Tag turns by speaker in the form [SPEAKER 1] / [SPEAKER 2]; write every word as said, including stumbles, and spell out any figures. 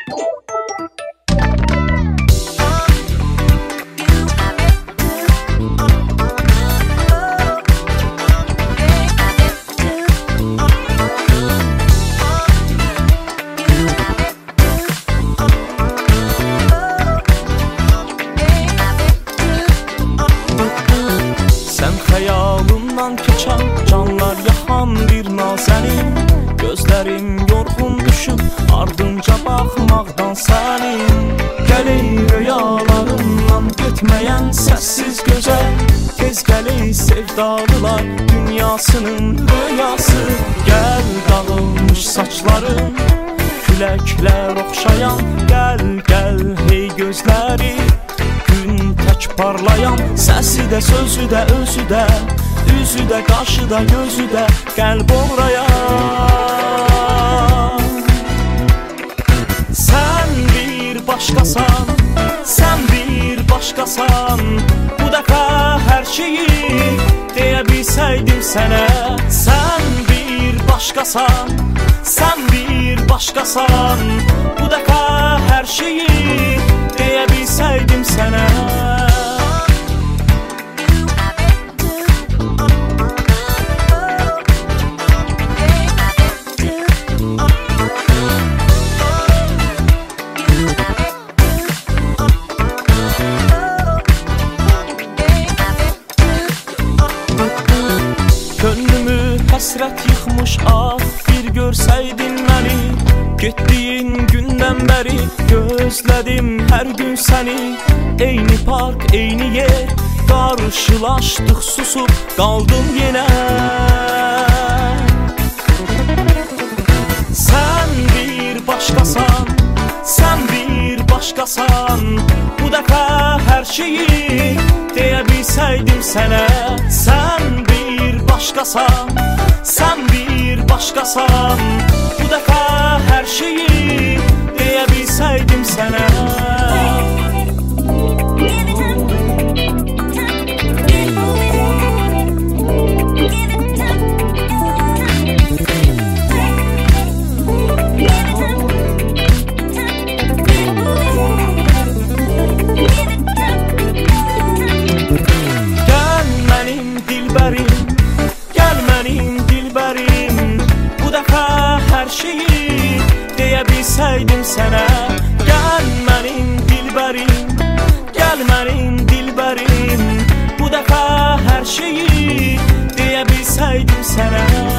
[SPEAKER 1] Xəyalımdan keçən canlar yahan bir nazənin, gözlərim yorğun düşüb ardınca baxmaqdan sənin. Gəley rüyalarımdan getməyən səssiz gözəl, tez gəley sevdalılar dünyasının rüyası. Gəl dağılmış saçların küləklər oxşayan, gəl gəl hey gözləri gün tək parlayan, səsi də sözü də özü də, üzü də qaşı da gözü də qəlb oğrayan. Sən bir başqasan, sən bir başqasan, bu dəfə hər şeyi deyə bilsəydim sənə. Sən bir başqasan, sən bir başqasan, bu dəfə hər şeyi deyə bilsəydim sənə. Könlümü həsrət yıxmış ah, bir görsəydin məni. Getdiyin gündən bəri gözlədim hər gün səni. Eyni park, eyni yer, qarşılaşdıq susub qaldım yenə. Sən bir başqasan, sən bir başqasan, bu dəfə hər şeyi deyə bilsəydim sənə. Sən bir başqasan, sən bir başqasan, bu dəfə hər şeyi deyə bilsəydim sənə. Gəl mənim dilbərim, gəl mənim dilbərim, bu dəfə hər şeyi deyə bilsəydim sənə. Gəl mənim dilbərim, gəl mənim dilbərim, bu dəfə hər şeyi deyə bilsəydim sənə.